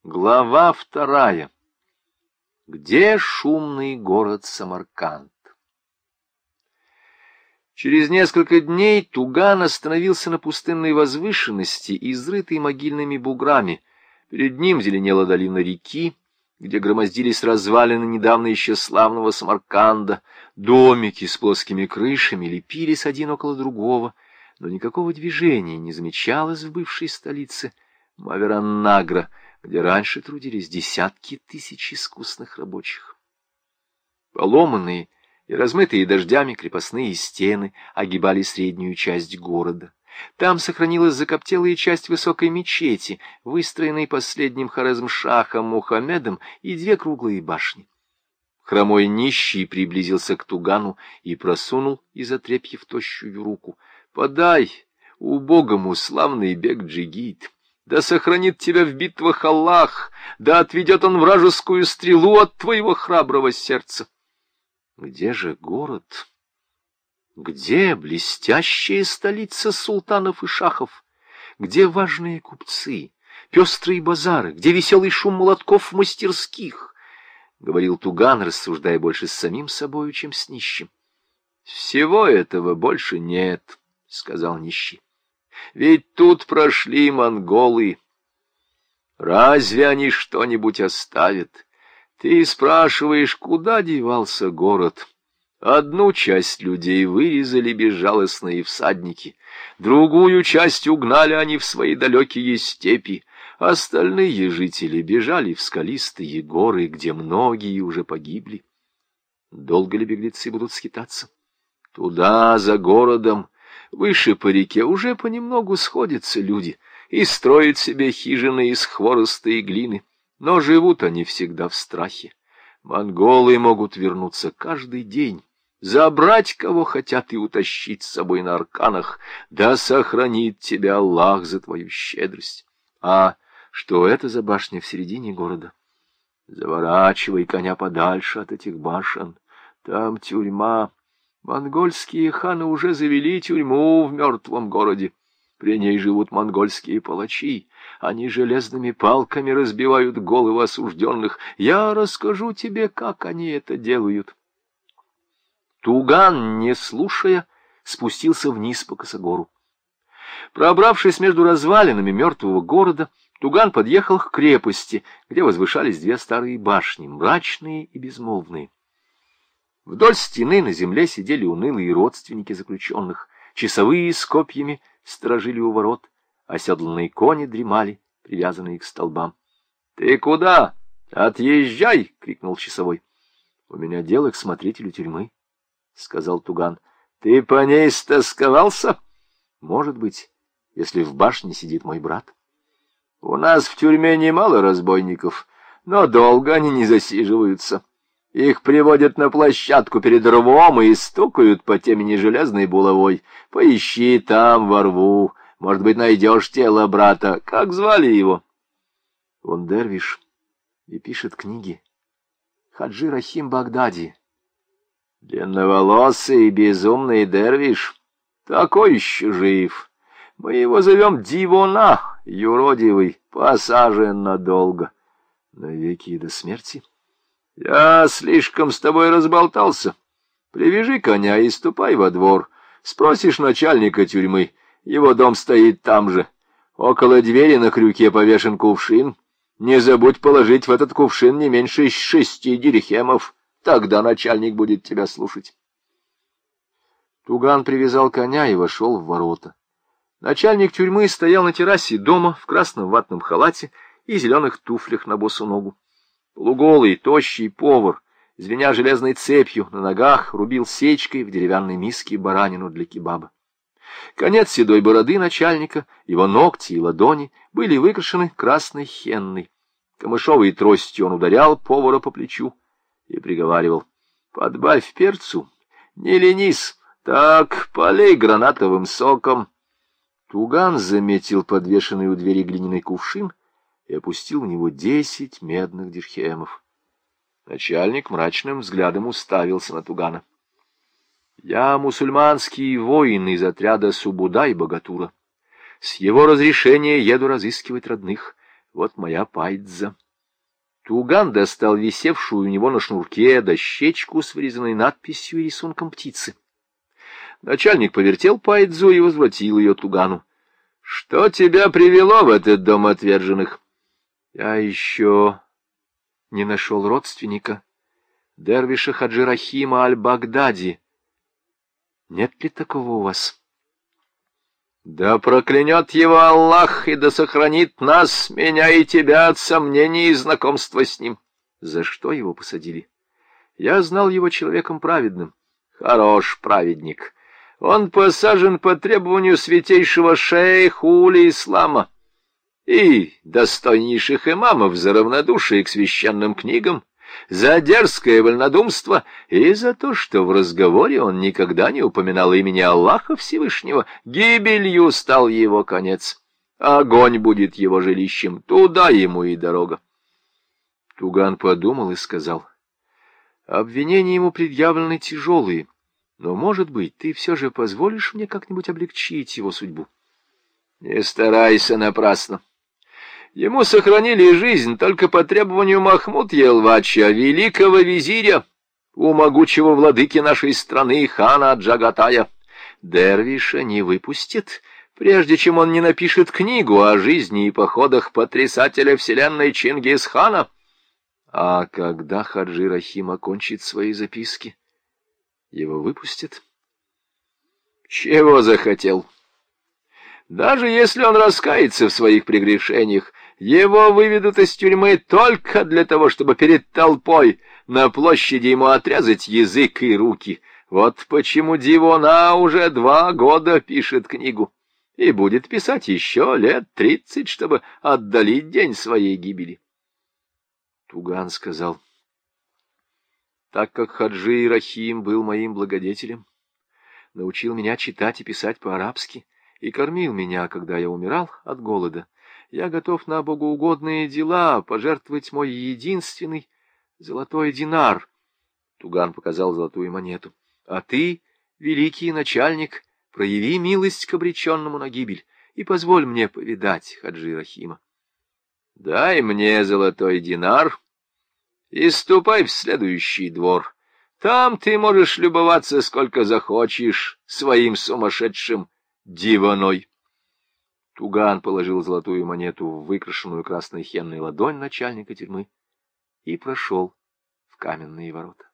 Глава 2. Где шумный город Самарканд? Через несколько дней Туган остановился на пустынной возвышенности, изрытой могильными буграми. Перед ним зеленела долина реки, где громоздились развалины недавно еще славного Самарканда. Домики с плоскими крышами лепились один около другого, но никакого движения не замечалось в бывшей столице Мавераннагра, где раньше трудились десятки тысяч искусных рабочих. Поломанные и размытые дождями крепостные стены огибали среднюю часть города. Там сохранилась закоптелая часть высокой мечети, выстроенной последним хорезм-шахом Мухаммедом, и две круглые башни. Хромой нищий приблизился к Тугану и просунул из отрепьев тощую руку. «Подай убогому славный бек-джигит! Да сохранит тебя в битвах Аллах, да отведет он вражескую стрелу от твоего храброго сердца!» Где же город? Где блестящая столица султанов и шахов? Где важные купцы, пестрые базары? Где веселый шум молотков в мастерских? Говорил Туган, рассуждая больше с самим собою, чем с нищим. «Всего этого больше нет», — сказал нищий. «Ведь тут прошли монголы. Разве они что-нибудь оставят? Ты спрашиваешь, куда девался город? Одну часть людей вырезали безжалостные всадники, другую часть угнали они в свои далекие степи, остальные жители бежали в скалистые горы, где многие уже погибли. Долго ли беглецы будут скитаться? Туда, за городом, выше по реке, уже понемногу сходятся люди и строят себе хижины из хвороста и глины, но живут они всегда в страхе. Монголы могут вернуться каждый день, забрать кого хотят и утащить с собой на арканах, да сохранит тебя Аллах за твою щедрость. А что это за башня в середине города? Заворачивай коня подальше от этих башен, там тюрьма. Монгольские ханы уже завели тюрьму в мертвом городе. При ней живут монгольские палачи. Они железными палками разбивают головы осужденных. Я расскажу тебе, как они это делают. Туган, не слушая, спустился вниз по косогору. Пробравшись между развалинами мертвого города, Туган подъехал к крепости, где возвышались две старые башни, мрачные и безмолвные. Вдоль стены на земле сидели унылые родственники заключенных, часовые с копьями сторожили у ворот, оседланные кони дремали, привязанные к столбам. — Ты куда? Отъезжай! — крикнул часовой. — У меня дело к смотрителю тюрьмы, — сказал Туган. — Ты по ней стосковался? — Может быть, если в башне сидит мой брат. — У нас в тюрьме немало разбойников, но долго они не засиживаются. Их приводят на площадку перед рвом и стукают по темени железной булавой. Поищи там, во рву, может быть, найдешь тело брата. Как звали его? Он дервиш и пишет книги. Хаджи Рахим Багдади. Длинноволосый и безумный дервиш. Такой еще жив. Мы его зовем Дивона, юродивый, посажен надолго. Навеки и до смерти. Я слишком с тобой разболтался. Привяжи коня и ступай во двор. Спросишь начальника тюрьмы. Его дом стоит там же. Около двери на крюке повешен кувшин. Не забудь положить в этот кувшин не меньше 6 дирхемов. Тогда начальник будет тебя слушать. Туган привязал коня и вошел в ворота. Начальник тюрьмы стоял на террасе дома в красном ватном халате и зеленых туфлях на босу ногу. Полуголый, тощий повар, звеня железной цепью на ногах, рубил сечкой в деревянной миске баранину для кебаба. Конец седой бороды начальника, его ногти и ладони были выкрашены красной хенной. Камышовой тростью он ударял повара по плечу и приговаривал: «Подбавь перцу, не ленись, так, полей гранатовым соком». Туган заметил подвешенный у двери глиняный кувшин и опустил в него 10 медных дирхемов. Начальник мрачным взглядом уставился на Тугана. — Я мусульманский воин из отряда Субуда и Богатура. С его разрешения еду разыскивать родных. Вот моя пайдза. Туган достал висевшую у него на шнурке дощечку с вырезанной надписью и рисунком птицы. Начальник повертел пайдзу и возвратил ее Тугану. — Что тебя привело в этот дом отверженных? — Я еще не нашел родственника, дервиша Хаджи Рахима аль-Багдади. Нет ли такого у вас? — Да проклянет его Аллах и да сохранит нас, меня и тебя, от сомнений и знакомства с ним. За что его посадили? Я знал его человеком праведным. Хорош праведник. Он посажен по требованию святейшего шейхуля ислама и достойнейших имамов за равнодушие к священным книгам, за дерзкое вольнодумство и за то, что в разговоре он никогда не упоминал имени Аллаха Всевышнего. Гибелью стал его конец. Огонь будет его жилищем, туда ему и дорога. Туган подумал и сказал: обвинения ему предъявлены тяжелые, но, может быть, ты все же позволишь мне как-нибудь облегчить его судьбу? Не старайся напрасно. Ему сохранили жизнь только по требованию Махмуд-Елвача, великого визиря, у могучего владыки нашей страны, хана Джагатая. Дервиша не выпустит, прежде чем он не напишет книгу о жизни и походах потрясателя вселенной Чингисхана. А когда Хаджи Рахим окончит свои записки, его выпустят? Чего захотел? Даже если он раскается в своих прегрешениях, его выведут из тюрьмы только для того, чтобы перед толпой на площади ему отрезать язык и руки. Вот почему Дивона уже 2 года пишет книгу и будет писать еще лет 30, чтобы отдалить день своей гибели. Туган сказал: так как Хаджи Рахим был моим благодетелем, научил меня читать и писать по-арабски и кормил меня, когда я умирал от голода, я готов на богоугодные дела пожертвовать мой единственный золотой динар. Туган показал золотую монету. А ты, великий начальник, прояви милость к обреченному на гибель и позволь мне повидать Хаджи Рахима. Дай мне золотой динар и ступай в следующий двор. Там ты можешь любоваться сколько захочешь своим сумасшедшим диваной. Туган положил золотую монету в выкрашенную красной хенной ладонь начальника тюрьмы и прошел в каменные ворота.